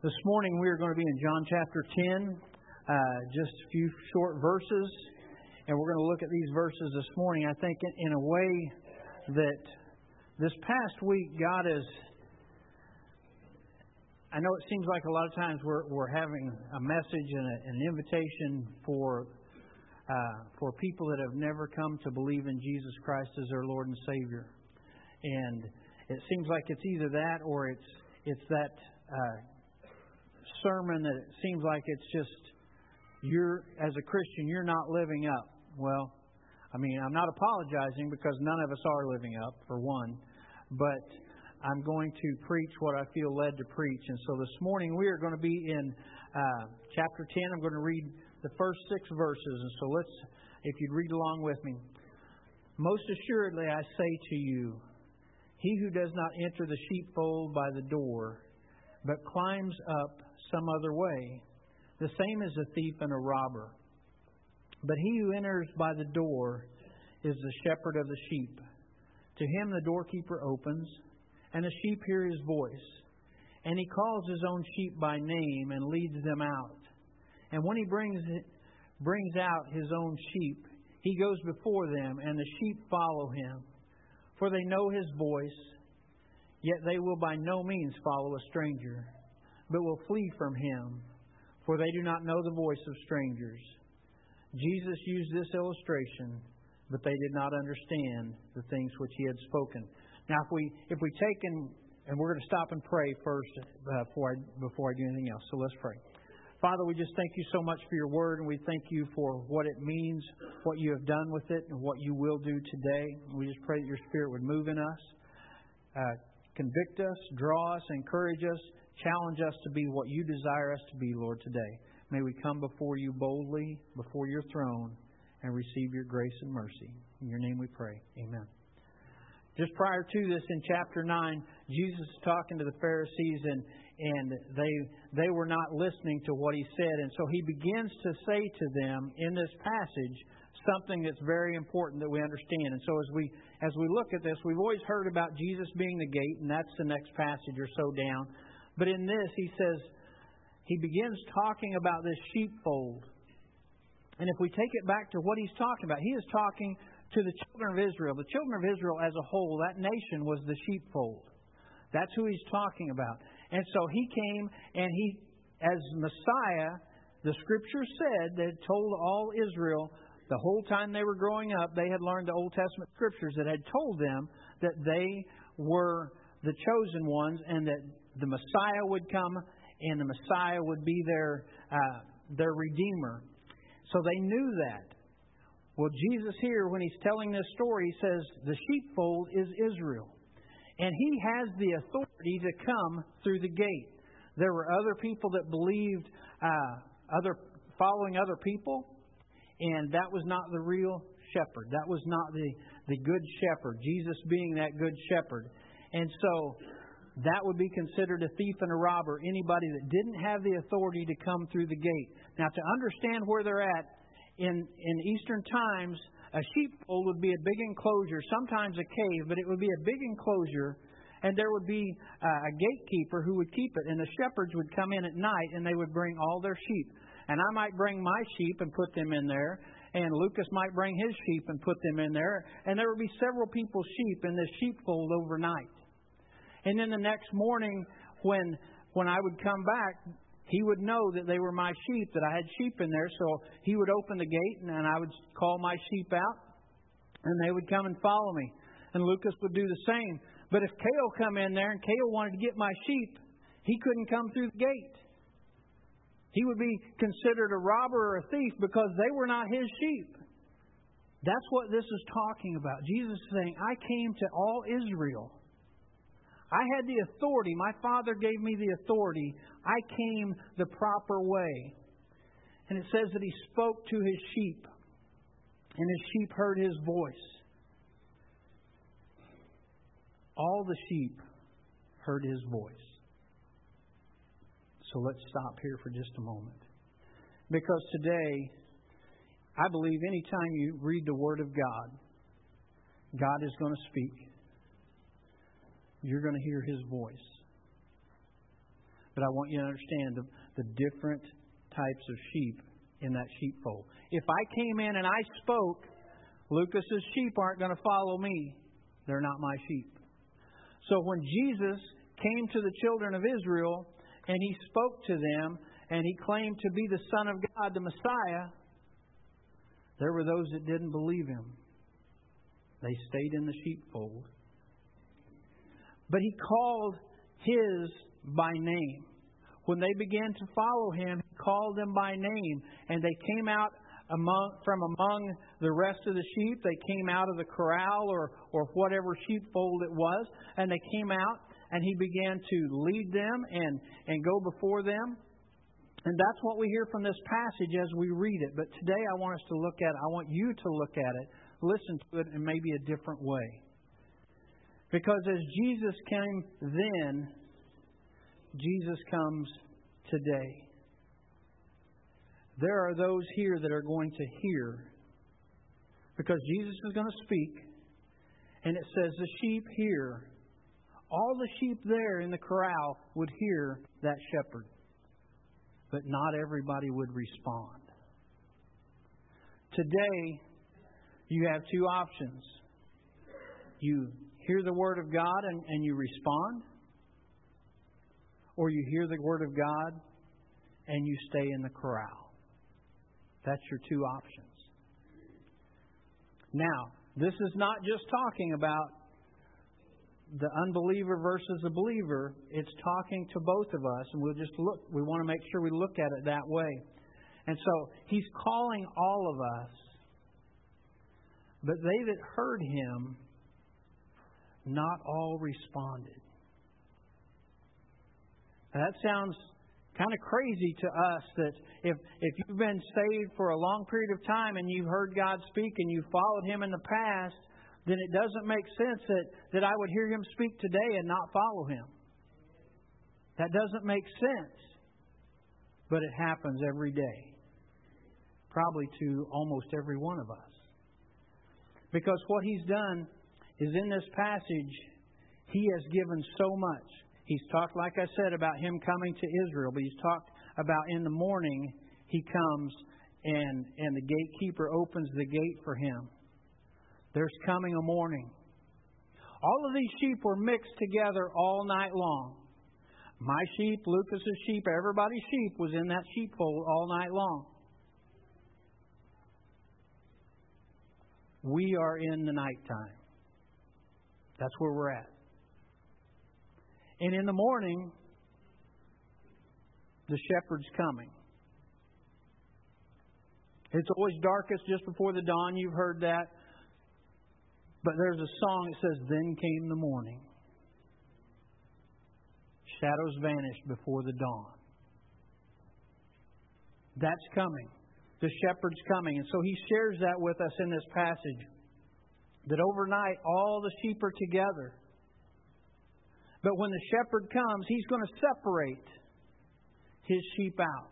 This morning we are going to be in John chapter 10, just a few short verses, and we're going to look at these verses this morning. I think in a way that this past week God has, I know it seems like a lot of times we're having a message and an invitation for people that have never come to believe in Jesus Christ as their Lord and Savior. And it seems like it's either that or it's that sermon that it seems like it's just as a Christian you're not living up. Well, I mean, I'm not apologizing because none of us are living up, for one, but I'm going to preach what I feel led to preach. And so this morning we are going to be in chapter 10. I'm going to read the first 6 verses. And so if you'd read along with me. Most assuredly I say to you, he who does not enter the sheepfold by the door, but climbs up some other way, the same is a thief and a robber. But he who enters by the door is the shepherd of the sheep. To him the doorkeeper opens, and the sheep hear his voice. And he calls his own sheep by name and leads them out. And when he brings out his own sheep, he goes before them, and the sheep follow him. For they know his voice, yet they will by no means follow a stranger, but will flee from him, for they do not know the voice of strangers. Jesus used this illustration, but they did not understand the things which he had spoken. Now, if we take and we're going to stop and pray first before I do anything else. So let's pray. Father, we just thank you so much for your word, and we thank you for what it means, what you have done with it, and what you will do today. We just pray that your Spirit would move in us, convict us, draw us, encourage us, challenge us to be what you desire us to be, Lord, today. May we come before you boldly, before your throne, and receive your grace and mercy. In your name we pray. Amen. Just prior to this, in chapter 9, Jesus is talking to the Pharisees, and they were not listening to what he said. And so he begins to say to them in this passage something that's very important that we understand. And so as we look at this, we've always heard about Jesus being the gate, and that's the next passage or so down. But in this, he begins talking about this sheepfold. And if we take it back to what he's talking about, he is talking to the children of Israel. The children of Israel as a whole, that nation was the sheepfold. That's who he's talking about. And so he came, and he, as Messiah, the Scripture said, that had told all Israel the whole time they were growing up, they had learned the Old Testament Scriptures that had told them that they were the chosen ones, and that the Messiah would come, and the Messiah would be their Redeemer. So they knew that. Well, Jesus here, when he's telling this story, he says the sheepfold is Israel. And he has the authority to come through the gate. There were other people that believed following other people, and that was not the real shepherd. That was not the good shepherd, Jesus being that good shepherd. And so that would be considered a thief and a robber, anybody that didn't have the authority to come through the gate. Now, to understand where they're at, in Eastern times, a sheepfold would be a big enclosure, sometimes a cave, but it would be a big enclosure, and there would be a gatekeeper who would keep it, and the shepherds would come in at night, and they would bring all their sheep. And I might bring my sheep and put them in there, and Lucas might bring his sheep and put them in there, and there would be several people's sheep in this sheepfold overnight. And then the next morning, when I would come back, he would know that they were my sheep, that I had sheep in there. So he would open the gate, and I would call my sheep out, and they would come and follow me. And Lucas would do the same. But if Cale come in there and Cale wanted to get my sheep, he couldn't come through the gate. He would be considered a robber or a thief because they were not his sheep. That's what this is talking about. Jesus is saying, I came to all Israel. I had the authority. My Father gave me the authority. I came the proper way. And it says that he spoke to his sheep, and his sheep heard his voice. All the sheep heard his voice. So let's stop here for just a moment. Because today, I believe anytime you read the Word of God, God is going to speak. You're going to hear his voice. But I want you to understand the different types of sheep in that sheepfold. If I came in and I spoke, Lucas's sheep aren't going to follow me. They're not my sheep. So when Jesus came to the children of Israel and He spoke to them and He claimed to be the Son of God, the Messiah, there were those that didn't believe Him. They stayed in the sheepfold. But He called His by name. When they began to follow Him, He called them by name. And they came out from among the rest of the sheep. They came out of the corral or whatever sheepfold it was. And they came out and He began to lead them and go before them. And that's what we hear from this passage as we read it. But today I want us to look at it. I want you to look at it, listen to it in maybe a different way. Because as Jesus came then, Jesus comes today. There are those here that are going to hear. Because Jesus is going to speak. And it says the sheep hear. All the sheep there in the corral would hear that shepherd. But not everybody would respond. Today, you have two options. You hear the Word of God and you respond. Or you hear the Word of God and you stay in the corral. That's your two options. Now, this is not just talking about the unbeliever versus the believer. It's talking to both of us. And we'll just look. We want to make sure we look at it that way. And so, He's calling all of us. But they that heard Him, not all responded. Now, that sounds kind of crazy to us that if you've been saved for a long period of time and you've heard God speak and you've followed Him in the past, then it doesn't make sense that I would hear Him speak today and not follow Him. That doesn't make sense. But it happens every day. Probably to almost every one of us. Because what He's done is in this passage, He has given so much. He's talked, like I said, about Him coming to Israel. But He's talked about in the morning, He comes and the gatekeeper opens the gate for Him. There's coming a morning. All of these sheep were mixed together all night long. My sheep, Lucas's sheep, everybody's sheep was in that sheepfold all night long. We are in the nighttime. That's where we're at. And in the morning, the shepherd's coming. It's always darkest just before the dawn. You've heard that. But there's a song that says, "Then came the morning. Shadows vanished before the dawn." That's coming. The shepherd's coming. And so He shares that with us in this passage. That overnight all the sheep are together. But when the shepherd comes, He's going to separate His sheep out.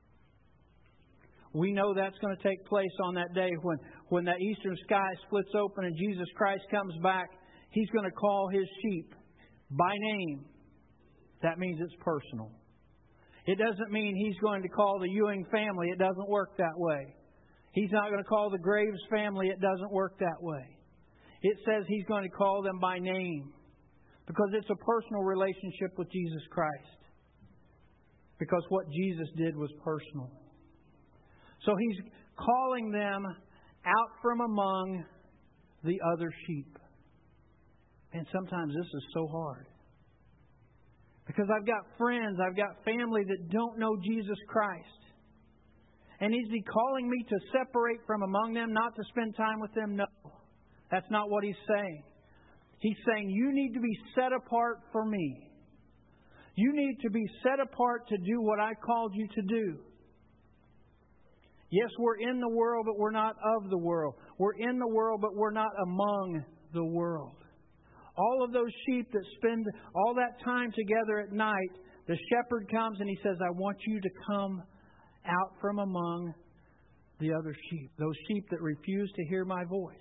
We know that's going to take place on that day when that eastern sky splits open and Jesus Christ comes back. He's going to call His sheep by name. That means it's personal. It doesn't mean He's going to call the Ewing family. It doesn't work that way. He's not going to call the Graves family. It doesn't work that way. It says He's going to call them by name. Because it's a personal relationship with Jesus Christ. Because what Jesus did was personal. So He's calling them out from among the other sheep. And sometimes this is so hard. Because I've got friends, I've got family that don't know Jesus Christ. And is He calling me to separate from among them, not to spend time with them? No. That's not what He's saying. He's saying, you need to be set apart for me. You need to be set apart to do what I called you to do. Yes, we're in the world, but we're not of the world. We're in the world, but we're not among the world. All of those sheep that spend all that time together at night, the shepherd comes and He says, I want you to come out from among the other sheep. Those sheep that refuse to hear my voice.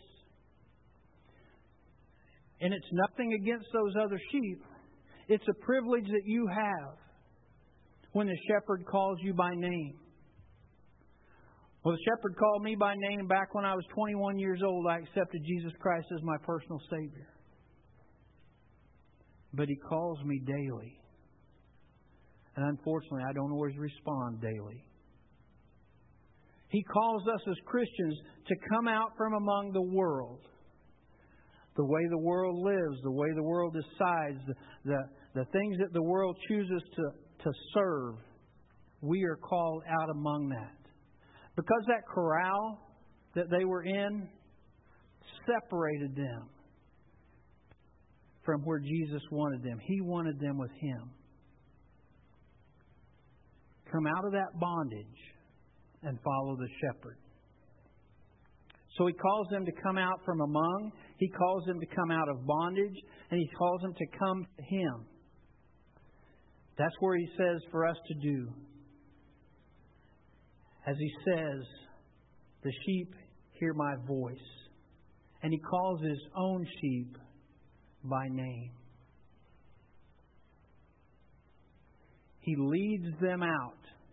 And it's nothing against those other sheep. It's a privilege that you have. when the shepherd calls you by name. Well, the shepherd called me by name back when I was 21 years old. I accepted Jesus Christ as my personal Savior. But He calls me daily. And unfortunately, I don't always respond daily. He calls us as Christians to come out from among the world. The way the world lives, the way the world decides, the things that the world chooses to serve, we are called out among that. Because that corral that they were in separated them from where Jesus wanted them. He wanted them with Him. Come out of that bondage and follow the shepherd. So He calls them to come out from among. He calls them to come out of bondage. And He calls them to come to Him. That's where He says for us to do. As He says, the sheep hear my voice. And He calls His own sheep by name. He leads them out.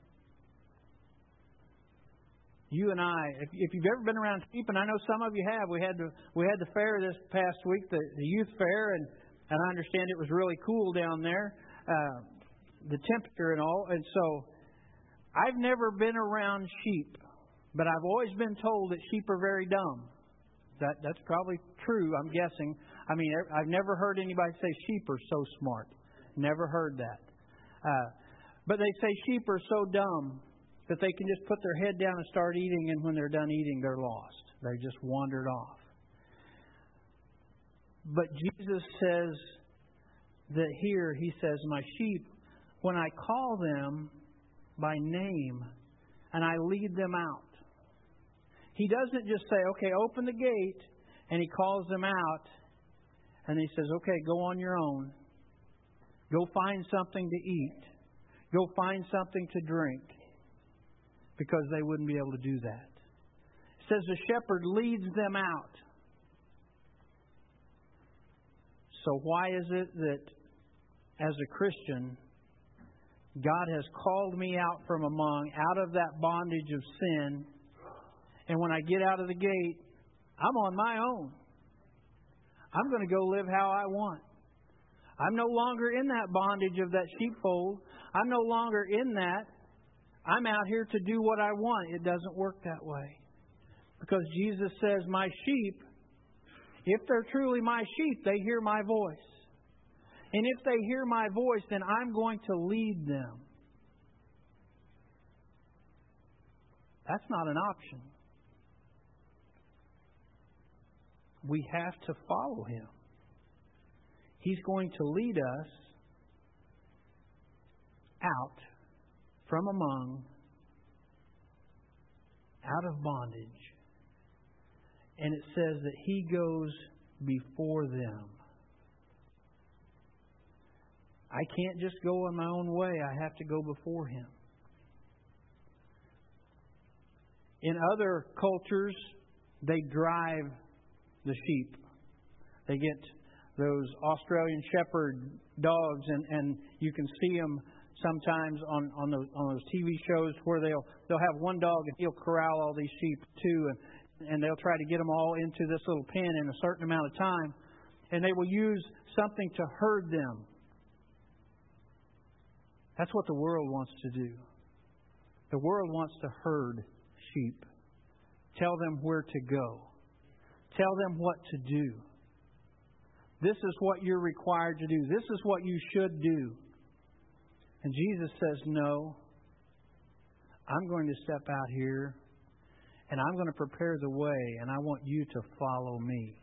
You and I, if you've ever been around sheep, and I know some of you have, we had the fair this past week, the youth fair, and I understand it was really cool down there, the temperature and all. And so I've never been around sheep, but I've always been told that sheep are very dumb. That's probably true, I'm guessing. I mean, I've never heard anybody say sheep are so smart. Never heard that. But they say sheep are so dumb that they can just put their head down and start eating, and when they're done eating, they're lost. They just wandered off. But Jesus says that here, He says, my sheep, when I call them by name and I lead them out. He doesn't just say, okay, open the gate, and He calls them out, and He says, okay, go on your own. Go find something to eat. Go find something to drink. Because they wouldn't be able to do that. It says the shepherd leads them out. So why is it that as a Christian, God has called me out from among, out of that bondage of sin, and when I get out of the gate, I'm on my own. I'm going to go live how I want. I'm no longer in that bondage of that sheepfold. I'm no longer in that. I'm out here to do what I want. It doesn't work that way. Because Jesus says, my sheep, if they're truly my sheep, they hear my voice. And if they hear my voice, then I'm going to lead them. That's not an option. We have to follow Him. He's going to lead us out from among, out of bondage. And it says that He goes before them. I can't just go on my own way. I have to go before Him. In other cultures, they drive the sheep. They get those Australian Shepherd dogs, and you can see them sometimes on those TV shows where they'll have one dog and he'll corral all these sheep too, and they'll try to get them all into this little pen in a certain amount of time, and they will use something to herd them. That's what the world wants to do. The world wants to herd sheep. Tell them where to go. Tell them what to do. This is what you're required to do. This is what you should do. And Jesus says, no, I'm going to step out here and I'm going to prepare the way, and I want you to follow me.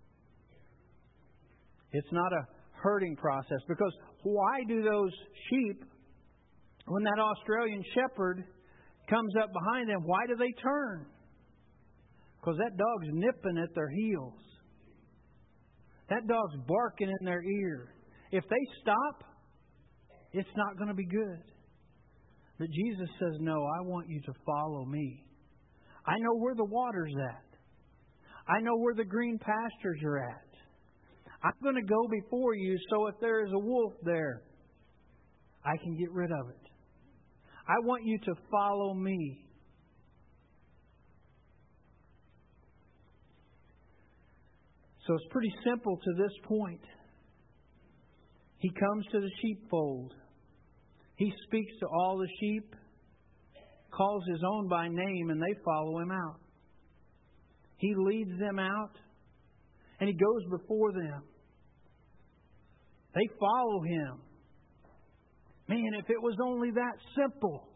It's not a herding process, because why do those sheep, when that Australian shepherd comes up behind them, why do they turn? Because that dog's nipping at their heels. That dog's barking in their ear. If they stop, it's not going to be good. But Jesus says, no, I want you to follow me. I know where the water's at. I know where the green pastures are at. I'm going to go before you, so if there is a wolf there, I can get rid of it. I want you to follow me. So it's pretty simple to this point. He comes to the sheepfold. He speaks to all the sheep, calls His own by name, and they follow Him out. He leads them out, and He goes before them. They follow Him. Man, if it was only that simple.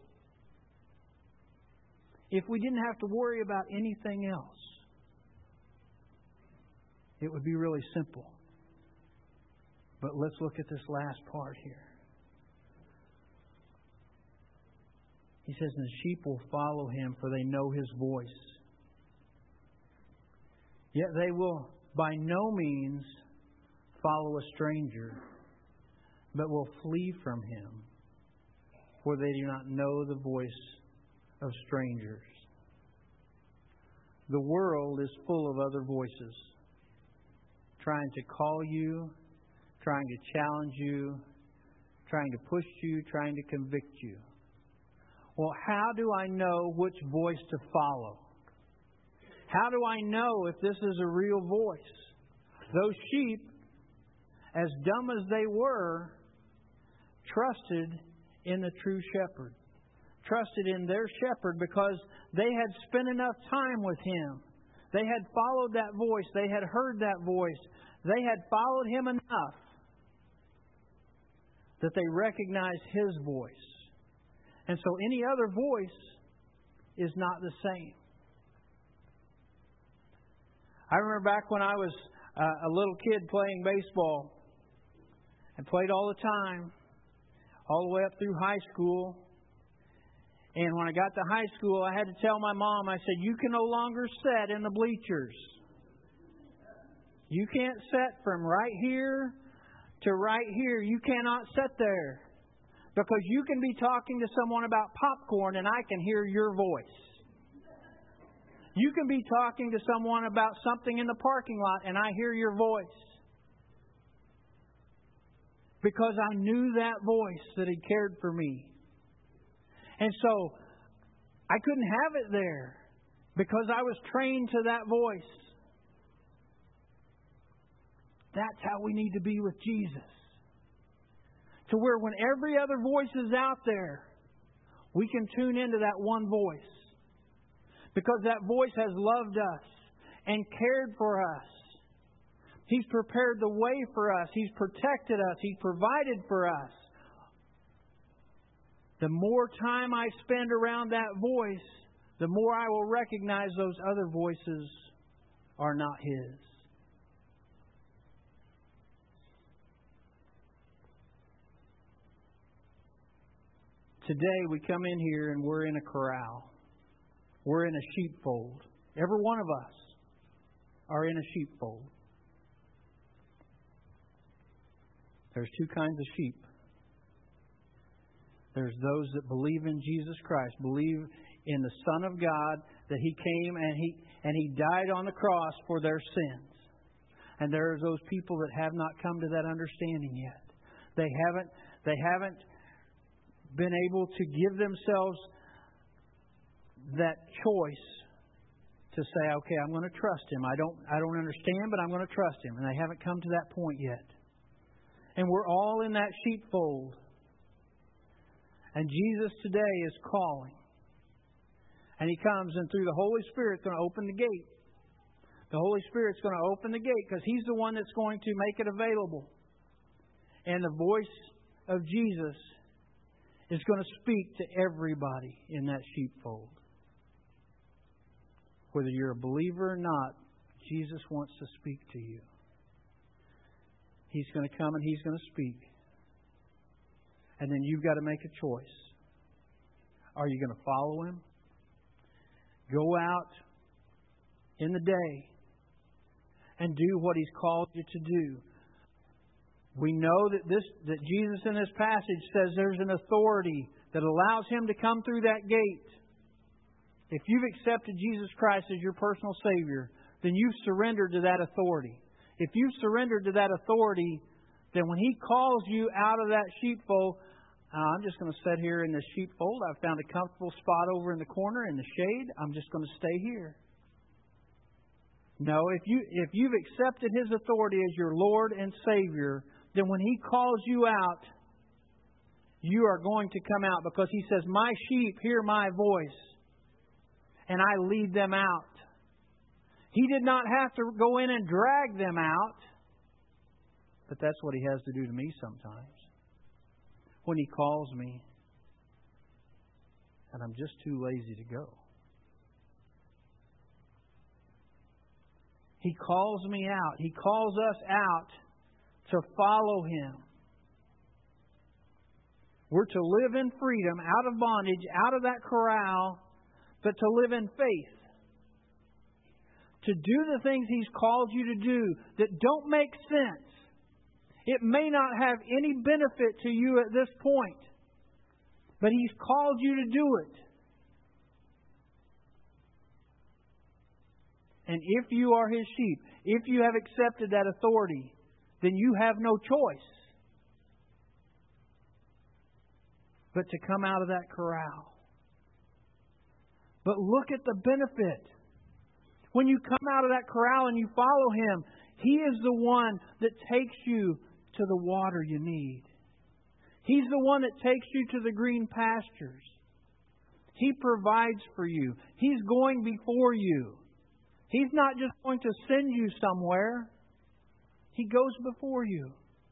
If we didn't have to worry about anything else, it would be really simple. But let's look at this last part here. He says, and the sheep will follow Him, for they know His voice. Yet they will by no means follow a stranger, but will flee from him, for they do not know the voice of strangers. The world is full of other voices, trying to call you, trying to challenge you, trying to push you, trying to convict you. Well, how do I know which voice to follow? How do I know if this is a real voice? Those sheep, as dumb as they were, trusted in the true shepherd. Trusted in their shepherd because they had spent enough time with Him. They had followed that voice. They had heard that voice. They had followed Him enough that they recognized His voice. And so any other voice is not the same. I remember back when I was a little kid playing baseball and played all the time, all the way up through high school. And when I got to high school, I had to tell my mom, I said, you can no longer sit in the bleachers. You can't sit from right here to right here. You cannot sit there. Because you can be talking to someone about popcorn and I can hear your voice. You can be talking to someone about something in the parking lot and I hear your voice. Because I knew that voice that had cared for me. And so I couldn't have it there because I was trained to that voice. That's how we need to be with Jesus. To where when every other voice is out there, we can tune into that one voice. Because that voice has loved us and cared for us. He's prepared the way for us. He's protected us. He's provided for us. The more time I spend around that voice, the more I will recognize those other voices are not His. Today we come in here and we're in a corral. We're in a sheepfold. Every one of us are in a sheepfold. There's two kinds of sheep. There's those that believe in Jesus Christ, believe in the Son of God, that He came and He died on the cross for their sins. And there are those people that have not come to that understanding yet. They haven't been able to give themselves that choice to say, okay, I'm going to trust Him. I don't understand, but I'm going to trust Him. And they haven't come to that point yet. And we're all in that sheepfold. And Jesus today is calling. And He comes, and through the Holy Spirit, going to open the gate. The Holy Spirit's going to open the gate because He's the one that's going to make it available. And the voice of Jesus is going to speak to everybody in that sheepfold. Whether you're a believer or not, Jesus wants to speak to you. He's going to come and He's going to speak. And then you've got to make a choice. Are you going to follow Him? Go out in the day and do what He's called you to do. We know that Jesus in this passage says there's an authority that allows Him to come through that gate. If you've accepted Jesus Christ as your personal Savior, then you've surrendered to that authority. If you've surrendered to that authority, then when He calls you out of that sheepfold, I'm just going to sit here in the sheepfold. I've found a comfortable spot over in the corner in the shade. I'm just going to stay here. No, if you've accepted His authority as your Lord and Savior, then when He calls you out, you are going to come out, because He says, my sheep hear my voice, and I lead them out. He did not have to go in and drag them out, but that's what He has to do to me sometimes. When He calls me, and I'm just too lazy to go. He calls me out. He calls us out to follow Him. We're to live in freedom, out of bondage, out of that corral, but to live in faith. To do the things He's called you to do that don't make sense. It may not have any benefit to you at this point, but He's called you to do it. And if you are His sheep, if you have accepted that authority, then you have no choice but to come out of that corral. But look at the benefit. When you come out of that corral and you follow Him, He is the one that takes you to the water you need. He's the one that takes you to the green pastures. He provides for you. He's going before you. He's not just going to send you somewhere. He goes before you.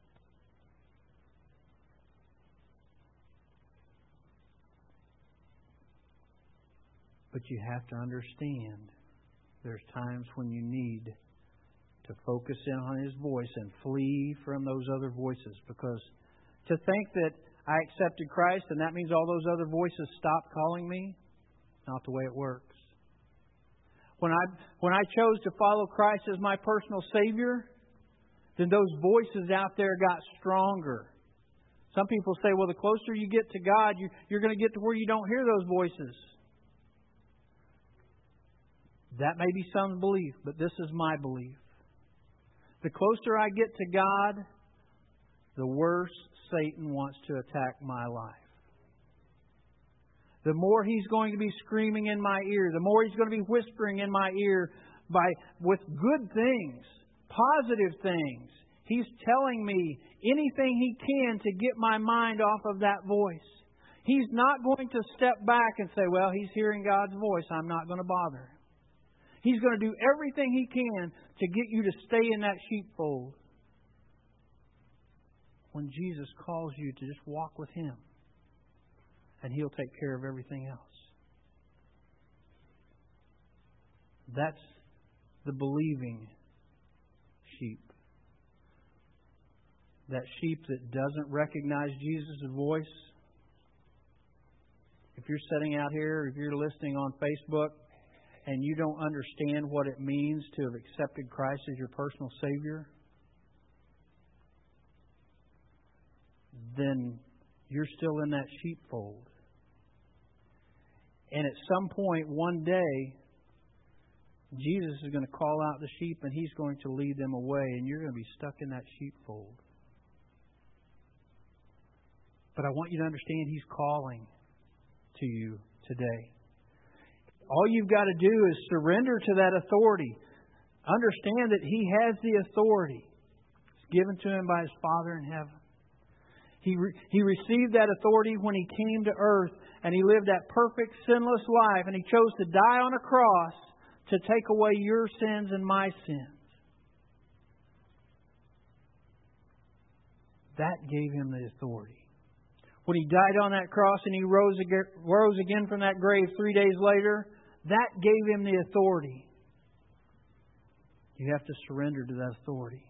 But you have to understand, there's times when you need to focus in on His voice and flee from those other voices. Because to think that I accepted Christ and that means all those other voices stopped calling me, it's not the way it works. When I chose to follow Christ as my personal Savior, then those voices out there got stronger. Some people say, well, the closer you get to God, you're going to get to where you don't hear those voices. That may be some belief, but this is my belief. The closer I get to God, the worse Satan wants to attack my life. The more he's going to be screaming in my ear, the more he's going to be whispering in my ear with good things, positive things. He's telling me anything he can to get my mind off of that voice. He's not going to step back and say, well, he's hearing God's voice, I'm not going to bother him. He's going to do everything he can to get you to stay in that sheepfold. When Jesus calls you to just walk with Him, and He'll take care of everything else. That's the believing sheep. That sheep that doesn't recognize Jesus' voice. If you're sitting out here, if you're listening on Facebook, and you don't understand what it means to have accepted Christ as your personal Savior, then you're still in that sheepfold. And at some point, one day, Jesus is going to call out the sheep and He's going to lead them away, and you're going to be stuck in that sheepfold. But I want you to understand He's calling to you today. All you've got to do is surrender to that authority. Understand that He has the authority. It's given to Him by His Father in heaven. He received that authority when He came to earth, and He lived that perfect, sinless life, and He chose to die on a cross to take away your sins and my sins. That gave Him the authority. When He died on that cross and He rose again from that grave 3 days later, that gave Him the authority. You have to surrender to that authority.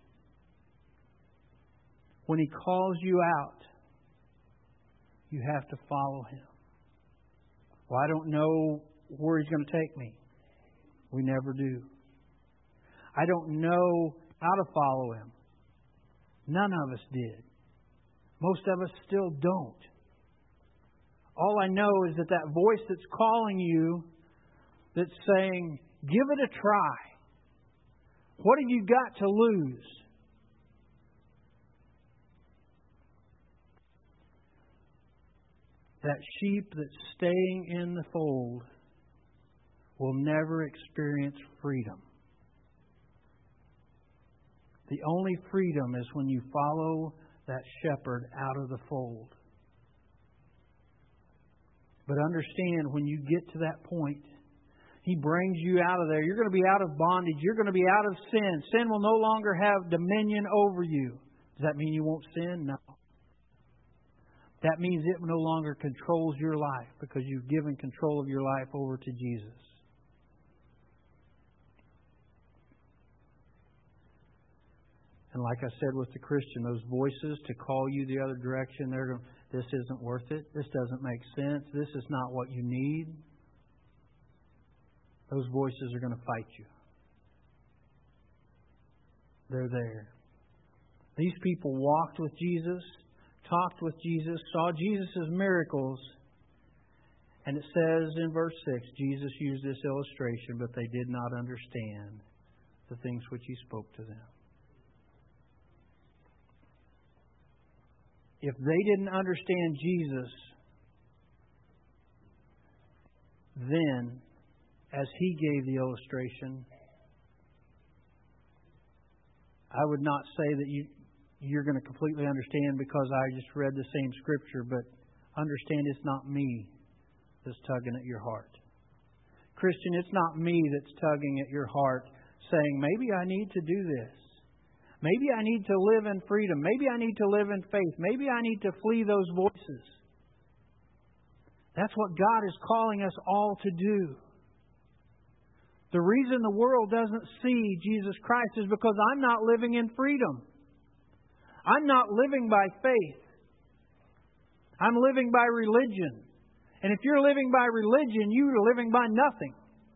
When He calls you out, you have to follow Him. Well, I don't know where He's going to take me. We never do. I don't know how to follow Him. None of us did. Most of us still don't. All I know is that voice that's calling you, that's saying, give it a try. What have you got to lose? that sheep that's staying in the fold will never experience freedom. The only freedom is when you follow that shepherd out of the fold. But understand, when you get to that point, He brings you out of there. You're going to be out of bondage. You're going to be out of sin. Sin will no longer have dominion over you. Does that mean you won't sin? No. That means it no longer controls your life because you've given control of your life over to Jesus. And like I said with the Christian, those voices to call you the other direction, they're going, this isn't worth it. This doesn't make sense. This is not what you need. Those voices are going to fight you. They're there. These people walked with Jesus, talked with Jesus, saw Jesus' miracles. And it says in verse 6, Jesus used this illustration, but they did not understand the things which He spoke to them. If they didn't understand Jesus, then, as He gave the illustration, I would not say that you're going to completely understand because I just read the same Scripture, but understand it's not me that's tugging at your heart. Christian, it's not me that's tugging at your heart saying, maybe I need to do this. Maybe I need to live in freedom. Maybe I need to live in faith. Maybe I need to flee those voices. That's what God is calling us all to do. The reason the world doesn't see Jesus Christ is because I'm not living in freedom. I'm not living by faith. I'm living by religion. And if you're living by religion, you are living by nothing.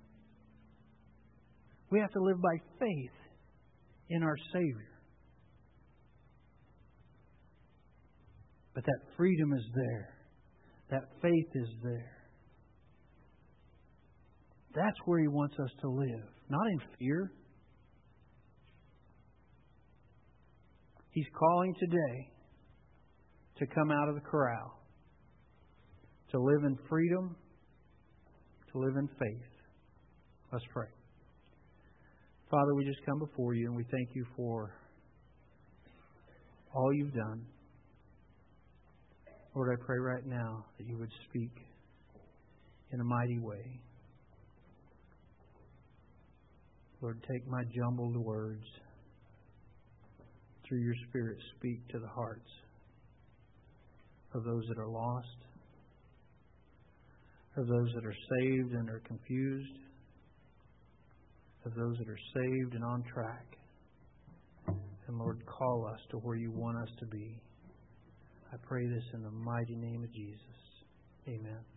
We have to live by faith in our Savior. But that freedom is there. That faith is there. That's where He wants us to live. Not in fear. He's calling today to come out of the corral. To live in freedom. To live in faith. Let's pray. Father, we just come before You and we thank You for all You've done. Lord, I pray right now that You would speak in a mighty way. Lord, take my jumbled words. Through Your Spirit, speak to the hearts of those that are lost, of those that are saved and are confused, of those that are saved and on track. And Lord, call us to where You want us to be. I pray this in the mighty name of Jesus. Amen.